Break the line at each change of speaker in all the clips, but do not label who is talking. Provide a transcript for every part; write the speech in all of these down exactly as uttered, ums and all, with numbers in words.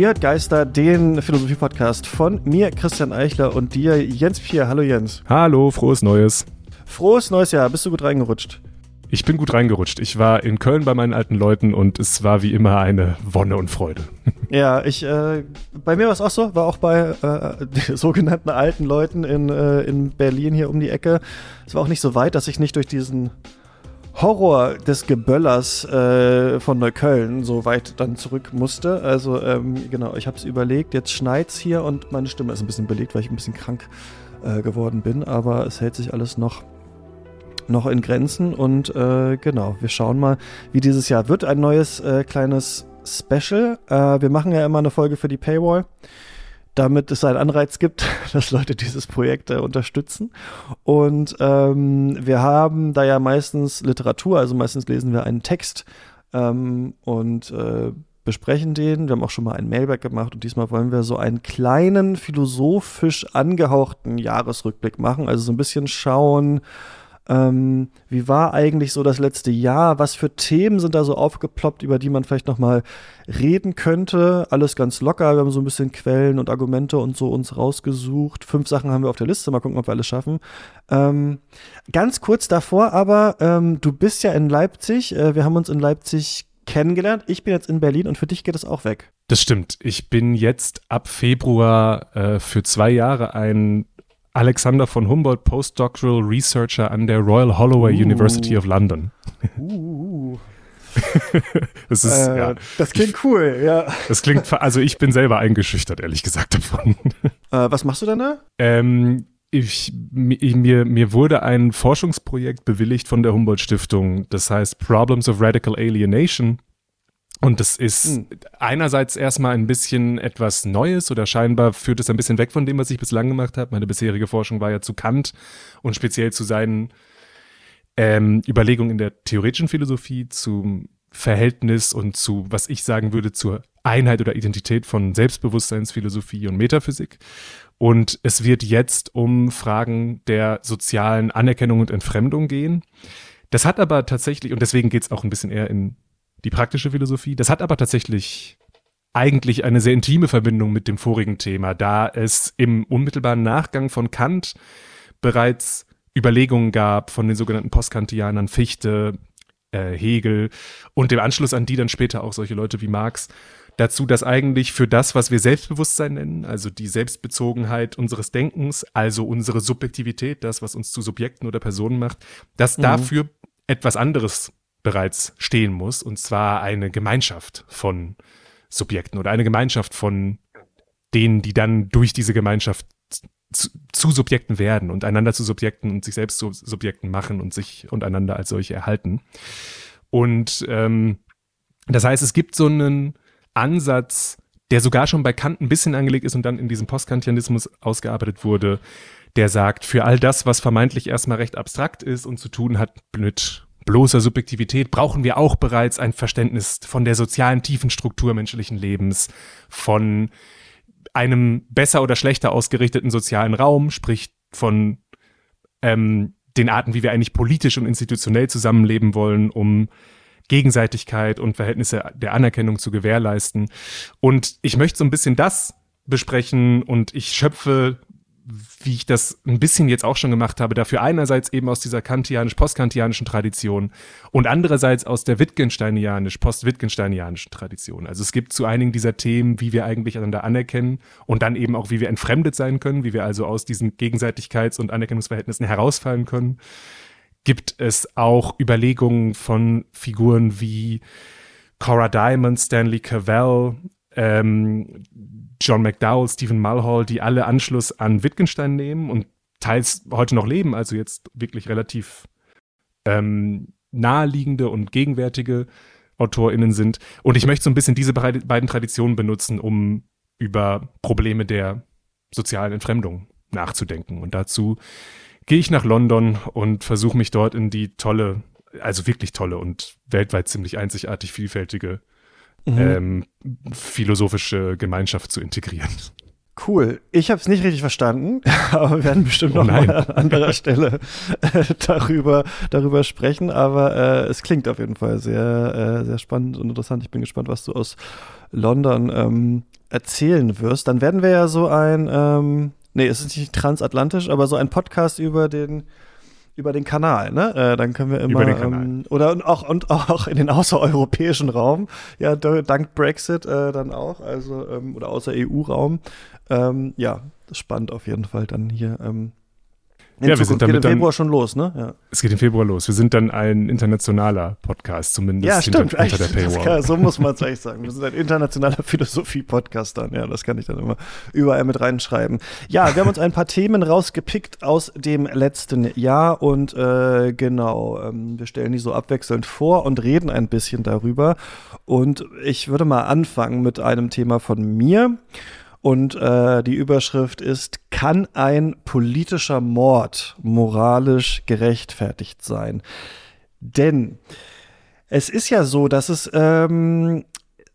Ihr hört Geister, den Philosophie-Podcast von mir, Christian Eichler, und dir, Jens Pier. Hallo Jens.
Hallo, frohes Neues.
Frohes neues Jahr. Bist du gut reingerutscht?
Ich bin gut reingerutscht. Ich war in Köln bei meinen alten Leuten und es war wie immer eine Wonne und Freude.
Ja, ich, äh, bei mir war es auch so, war auch bei äh, den sogenannten alten Leuten in, äh, in Berlin hier um die Ecke. Es war auch nicht so weit, dass ich nicht durch diesen Horror des Geböllers äh, von Neukölln so weit dann zurück musste. Also ähm, genau, ich habe es überlegt, jetzt schneit's hier und meine Stimme ist ein bisschen belegt, weil ich ein bisschen krank äh, geworden bin, aber es hält sich alles noch noch in Grenzen und äh, genau, wir schauen mal, wie dieses Jahr wird. Ein neues äh, kleines Special. Äh, wir machen ja immer eine Folge für die Paywall, damit es einen Anreiz gibt, dass Leute dieses Projekt äh, unterstützen. Und ähm, wir haben da ja meistens Literatur, also meistens lesen wir einen Text ähm, und äh, besprechen den. Wir haben auch schon mal ein Mailback gemacht und diesmal wollen wir so einen kleinen, philosophisch angehauchten Jahresrückblick machen, also so ein bisschen schauen, Ähm, wie war eigentlich so das letzte Jahr? Was für Themen sind da so aufgeploppt, über die man vielleicht nochmal reden könnte? Alles ganz locker. Wir haben so ein bisschen Quellen und Argumente und so uns rausgesucht. Fünf Sachen haben wir auf der Liste. Mal gucken, ob wir alles schaffen. Ähm, ganz kurz davor aber, ähm, du bist ja in Leipzig. Äh, wir haben uns in Leipzig kennengelernt. Ich bin jetzt in Berlin und für dich geht es auch weg.
Das stimmt. Ich bin jetzt ab Februar äh, für zwei Jahre ein Alexander von Humboldt Postdoctoral Researcher an der Royal Holloway uh. University of London.
Uh.
das, ist,
äh,
ja,
das klingt ich, cool, ja.
Das klingt, also ich bin selber eingeschüchtert, ehrlich gesagt, davon.
Äh, was machst du denn da?
Ähm, ich, mir, mir wurde ein Forschungsprojekt bewilligt von der Humboldt-Stiftung, das heißt Problems of Radical Alienation. Und das ist hm. einerseits erstmal ein bisschen etwas Neues oder scheinbar führt es ein bisschen weg von dem, was ich bislang gemacht habe. Meine bisherige Forschung war ja zu Kant und speziell zu seinen ähm, Überlegungen in der theoretischen Philosophie zum Verhältnis und zu, was ich sagen würde, zur Einheit oder Identität von Selbstbewusstseinsphilosophie und Metaphysik. Und es wird jetzt um Fragen der sozialen Anerkennung und Entfremdung gehen. Das hat aber tatsächlich, und deswegen geht es auch ein bisschen eher in die praktische Philosophie. Das hat aber tatsächlich eigentlich eine sehr intime Verbindung mit dem vorigen Thema, da es im unmittelbaren Nachgang von Kant bereits Überlegungen gab von den sogenannten Postkantianern, Fichte, äh, Hegel und dem Anschluss an die dann später auch solche Leute wie Marx, dazu, dass eigentlich für das, was wir Selbstbewusstsein nennen, also die Selbstbezogenheit unseres Denkens, also unsere Subjektivität, das, was uns zu Subjekten oder Personen macht, dass mhm. dafür etwas anderes bereits stehen muss, und zwar eine Gemeinschaft von Subjekten oder eine Gemeinschaft von denen, die dann durch diese Gemeinschaft zu, zu Subjekten werden und einander zu Subjekten und sich selbst zu Subjekten machen und sich und einander als solche erhalten. Und ähm, das heißt, es gibt so einen Ansatz, der sogar schon bei Kant ein bisschen angelegt ist und dann in diesem Postkantianismus ausgearbeitet wurde, der sagt, für all das, was vermeintlich erstmal recht abstrakt ist und zu tun hat mit bloßer Subjektivität, brauchen wir auch bereits ein Verständnis von der sozialen Tiefenstruktur menschlichen Lebens, von einem besser oder schlechter ausgerichteten sozialen Raum, sprich von ähm, den Arten, wie wir eigentlich politisch und institutionell zusammenleben wollen, um Gegenseitigkeit und Verhältnisse der Anerkennung zu gewährleisten. Und ich möchte so ein bisschen das besprechen und ich schöpfe, wie ich das ein bisschen jetzt auch schon gemacht habe, dafür einerseits eben aus dieser kantianisch-postkantianischen Tradition und andererseits aus der wittgensteinianisch-post-wittgensteinianischen Tradition. Also es gibt zu einigen dieser Themen, wie wir eigentlich einander anerkennen und dann eben auch, wie wir entfremdet sein können, wie wir also aus diesen Gegenseitigkeits- und Anerkennungsverhältnissen herausfallen können, gibt es auch Überlegungen von Figuren wie Cora Diamond, Stanley Cavell, ähm, John McDowell, Stephen Mulhall, die alle Anschluss an Wittgenstein nehmen und teils heute noch leben, also jetzt wirklich relativ ähm, naheliegende und gegenwärtige AutorInnen sind. Und ich möchte so ein bisschen diese beiden Traditionen benutzen, um über Probleme der sozialen Entfremdung nachzudenken. Und dazu gehe ich nach London und versuche mich dort in die tolle, also wirklich tolle und weltweit ziemlich einzigartig vielfältige Mhm. Ähm, philosophische Gemeinschaft zu integrieren.
Cool. Ich habe es nicht richtig verstanden, aber wir werden bestimmt
Oh
noch
nein.
mal an anderer Stelle äh, darüber, darüber sprechen. Aber äh, es klingt auf jeden Fall sehr, äh, sehr spannend und interessant. Ich bin gespannt, was du aus London ähm, erzählen wirst. Dann werden wir ja so ein, ähm, nee, es ist nicht transatlantisch, aber so ein Podcast über den über den Kanal, ne? Äh, dann können wir immer
Über den Kanal.
Ähm, oder und auch und auch in den außereuropäischen Raum, ja, d- dank Brexit äh, dann auch, also ähm, oder außer E U-Raum. Ähm, ja, das ist spannend auf jeden Fall dann hier. Ähm, in
Ja, wir
Zukunft.
sind
Geht
damit
im
dann-
Februar schon los, ne? Ja,
Es geht im Februar los. Wir sind dann ein internationaler Podcast, zumindest
ja
hinter,
stimmt.
hinter der
Echt, das
Paywall.
kann, so muss man es eigentlich sagen. Wir sind ein internationaler Philosophie-Podcast dann. Ja, das kann ich dann immer überall mit reinschreiben. Ja, wir haben uns ein paar Themen rausgepickt aus dem letzten Jahr und äh, genau, ähm, wir stellen die so abwechselnd vor und reden ein bisschen darüber. Und ich würde mal anfangen mit einem Thema von mir. Und äh, die Überschrift ist: Kann ein politischer Mord moralisch gerechtfertigt sein? Denn es ist ja so, dass es ähm,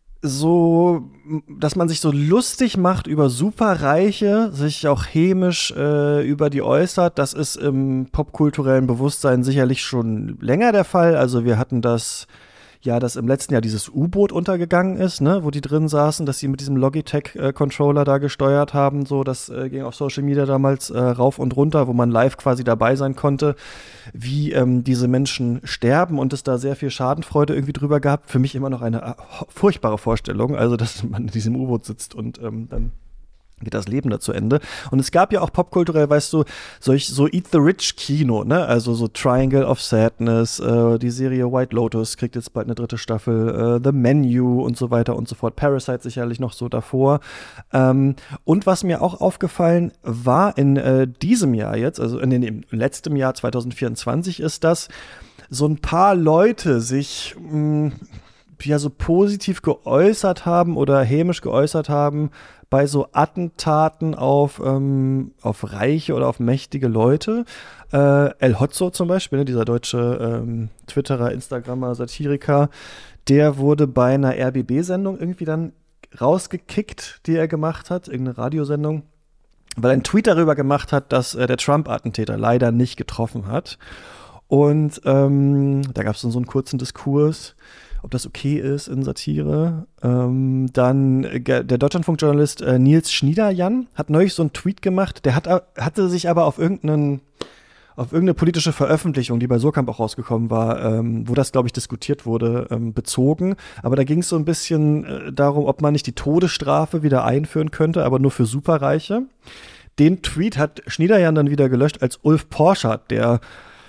so, dass man sich so lustig macht über Superreiche, sich auch hämisch äh, über die äußert. Das ist im popkulturellen Bewusstsein sicherlich schon länger der Fall. Also wir hatten das ja, dass im letzten Jahr dieses U-Boot untergegangen ist, ne, wo die drin saßen, dass sie mit diesem Logitech-Controller da gesteuert haben, so, das äh, ging auf Social Media damals äh, rauf und runter, wo man live quasi dabei sein konnte, wie ähm, diese Menschen sterben und es da sehr viel Schadenfreude irgendwie drüber gab. Für mich immer noch eine äh, furchtbare Vorstellung, also, dass man in diesem U-Boot sitzt und ähm, dann geht das Leben da zu Ende. Und es gab ja auch popkulturell, weißt du, solch so Eat the Rich Kino, ne? Also so Triangle of Sadness, äh, die Serie White Lotus kriegt jetzt bald eine dritte Staffel, äh, The Menu und so weiter und so fort. Parasite sicherlich noch so davor. Ähm, und was mir auch aufgefallen war in äh, diesem Jahr jetzt, also in, in, im letzten Jahr zwanzig vierundzwanzig, ist, dass so ein paar Leute sich mh, ja so positiv geäußert haben oder hämisch geäußert haben bei so Attentaten auf, ähm, auf reiche oder auf mächtige Leute. Äh, El Hotzo zum Beispiel, ne, dieser deutsche ähm, Twitterer, Instagrammer, Satiriker, der wurde bei einer R B B-Sendung irgendwie dann rausgekickt, die er gemacht hat, irgendeine Radiosendung, weil er einen Tweet darüber gemacht hat, dass äh, der Trump-Attentäter leider nicht getroffen hat. Und ähm, da gab es dann so einen kurzen Diskurs, ob das okay ist in Satire. Ähm, dann äh, der Deutschlandfunk-Journalist äh, Nils Schniederjan hat neulich so einen Tweet gemacht, der hat, hatte sich aber auf irgendeinen auf irgendeine politische Veröffentlichung, die bei Surkamp auch rausgekommen war, ähm, wo das, glaube ich, diskutiert wurde, ähm, bezogen. Aber da ging es so ein bisschen äh, darum, ob man nicht die Todesstrafe wieder einführen könnte, aber nur für Superreiche. Den Tweet hat Schniederjan dann wieder gelöscht, als Ulf Porschert, der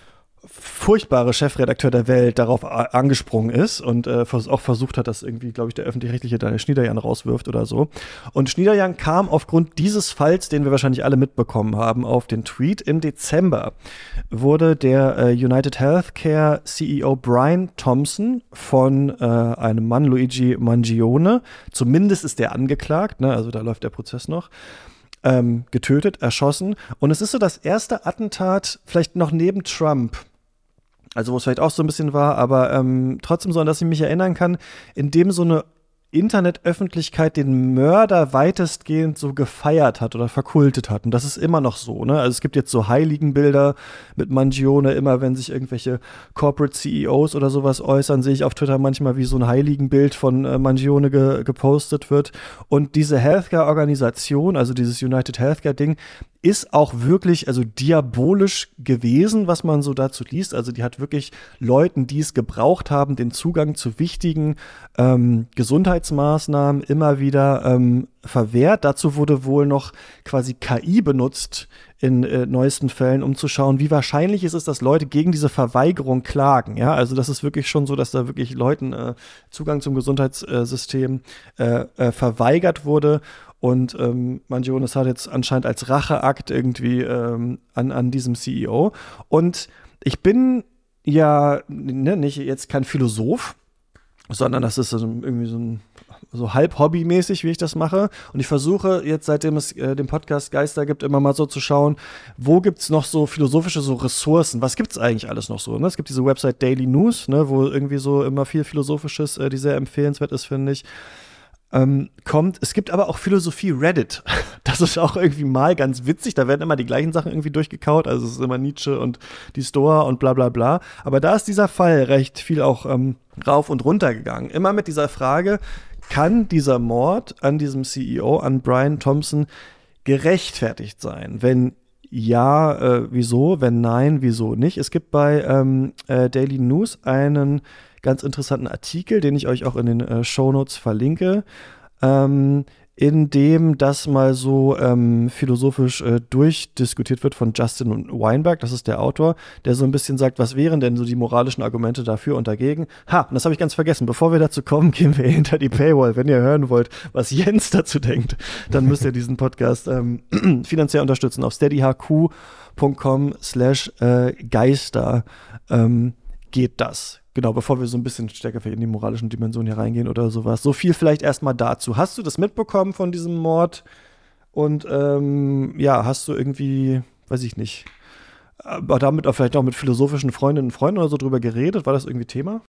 furchtbare Chefredakteur der Welt, darauf a- angesprungen ist und äh, vers- auch versucht hat, dass irgendwie, glaube ich, der Öffentlich-Rechtliche Daniel Schniederjan rauswirft oder so. Und Schniederjan kam aufgrund dieses Falls, den wir wahrscheinlich alle mitbekommen haben, auf den Tweet. Im Dezember wurde der äh, United Healthcare C E O Brian Thompson von äh, einem Mann, Luigi Mangione, zumindest ist der angeklagt, ne, also da läuft der Prozess noch, ähm, getötet, erschossen. Und es ist so das erste Attentat, vielleicht noch neben Trump, also wo es vielleicht auch so ein bisschen war, aber ähm, trotzdem so, an das ich mich erinnern kann, in dem so eine Internetöffentlichkeit den Mörder weitestgehend so gefeiert hat oder verkultet hat. Und das ist immer noch so, ne? Also es gibt jetzt so Heiligenbilder mit Mangione, immer wenn sich irgendwelche Corporate C E Os oder sowas äußern, sehe ich auf Twitter manchmal, wie so ein Heiligenbild von äh, Mangione ge- gepostet wird. Und diese Healthcare-Organisation, also dieses United Healthcare-Ding, ist auch wirklich, also diabolisch gewesen, was man so dazu liest. Also die hat wirklich Leuten, die es gebraucht haben, den Zugang zu wichtigen ähm, Gesundheitsmaßnahmen immer wieder ähm, verwehrt. Dazu wurde wohl noch quasi K I benutzt in äh, neuesten Fällen, um zu schauen, wie wahrscheinlich es ist, dass Leute gegen diese Verweigerung klagen. Ja, also das ist wirklich schon so, dass da wirklich Leuten äh, Zugang zum Gesundheitssystem äh, äh, verweigert wurde. Und ähm, Mangiones hat jetzt anscheinend als Racheakt irgendwie ähm, an, an diesem C E O. Und ich bin ja ne, nicht jetzt kein Philosoph, sondern das ist so irgendwie so ein so halb hobbymäßig, wie ich das mache. Und ich versuche jetzt, seitdem es äh, den Podcast Geister gibt, immer mal so zu schauen, wo gibt's noch so philosophische so Ressourcen? Was gibt's eigentlich alles noch so? Ne? Es gibt diese Website Daily News, ne, wo irgendwie so immer viel Philosophisches, äh, die sehr empfehlenswert ist, finde ich. ähm, kommt. Es gibt aber auch Philosophie Reddit. Das ist auch irgendwie mal ganz witzig. Da werden immer die gleichen Sachen irgendwie durchgekaut. Also es ist immer Nietzsche und die Stoa und bla bla bla. Aber da ist dieser Fall recht viel auch ähm, rauf und runter gegangen. Immer mit dieser Frage, kann dieser Mord an diesem C E O, an Brian Thompson, gerechtfertigt sein? Wenn ja, äh, wieso? Wenn nein, wieso nicht? Es gibt bei ähm, äh, Daily News einen ganz interessanten Artikel, den ich euch auch in den äh, Shownotes verlinke, ähm, in dem das mal so ähm, philosophisch äh, durchdiskutiert wird von Justin Weinberg, das ist der Autor, der so ein bisschen sagt, was wären denn so die moralischen Argumente dafür und dagegen. Ha, und das habe ich ganz vergessen. Bevor wir dazu kommen, gehen wir hinter die Paywall. Wenn ihr hören wollt, was Jens dazu denkt, dann müsst ihr diesen Podcast ähm, finanziell unterstützen auf steadyhq.com slash Geister ähm, geht das. Genau, bevor wir so ein bisschen stärker in die moralischen Dimensionen hier reingehen oder sowas. So viel vielleicht erstmal dazu. Hast du das mitbekommen von diesem Mord? Und ähm, ja, hast du irgendwie, weiß ich nicht, aber damit auch vielleicht auch mit philosophischen Freundinnen und Freunden oder so drüber geredet? War das irgendwie Thema?